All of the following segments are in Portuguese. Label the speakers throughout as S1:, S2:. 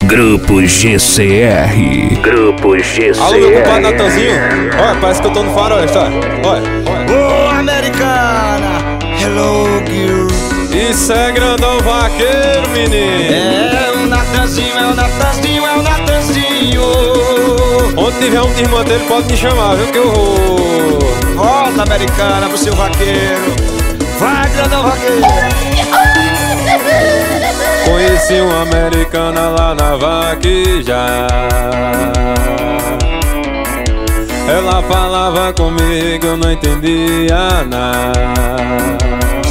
S1: Grupo GCR. Grupo GCR.
S2: Alô, meu compadre Natanzinho. Olha, parece que eu tô no faroeste, olha.
S3: Ô, americana, hello, girl.
S2: Isso é grandão vaqueiro, menino.
S3: É o Natanzinho, é o Natanzinho, é o Natanzinho.
S2: Onde tiver um irmão dele pode me chamar, viu, que eu vou.
S3: Volta, americana, pro seu vaqueiro. Vai, grandão vaqueiro.
S2: Conheci uma americana lá na vaqueja. Ela falava comigo, eu não entendia nada.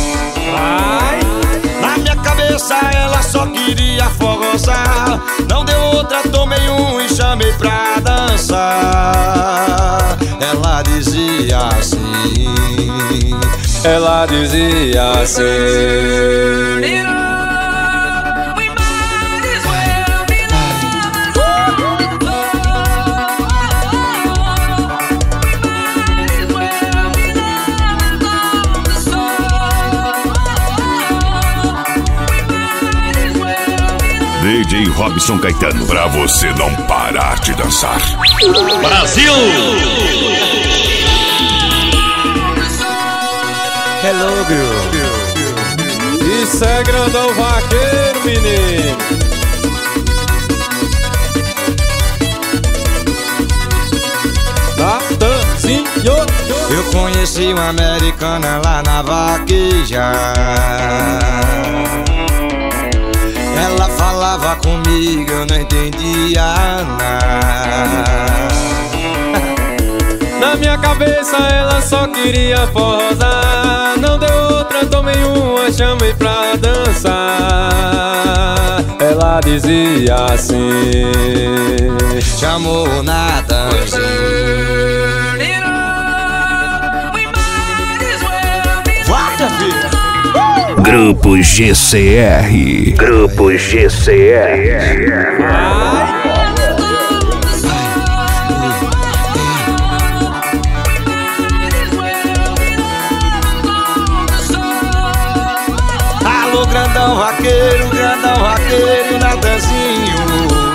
S3: Na minha cabeça ela só queria forrosar. Não deu outra, tomei um e chamei pra dançar. Ela dizia assim.
S2: Ela dizia assim.
S1: DJ Robson Caetano, pra você não parar de dançar.
S4: Brasil!
S3: Hello, girl.
S2: Isso é grandão vaqueiro, menino. Natanzinho.
S3: Eu conheci uma americana lá na vaqueja. Ela falava comigo, eu não entendia nada.
S2: Na minha cabeça ela só queria forrosar. Não deu outra, tomei uma, chamei pra dançar. Ela dizia assim.
S3: Chamou o Natanzinho. Vai, filha.
S1: Grupo GCR. Grupo GCR.
S3: Alô, grandão vaqueiro, Natanzinho.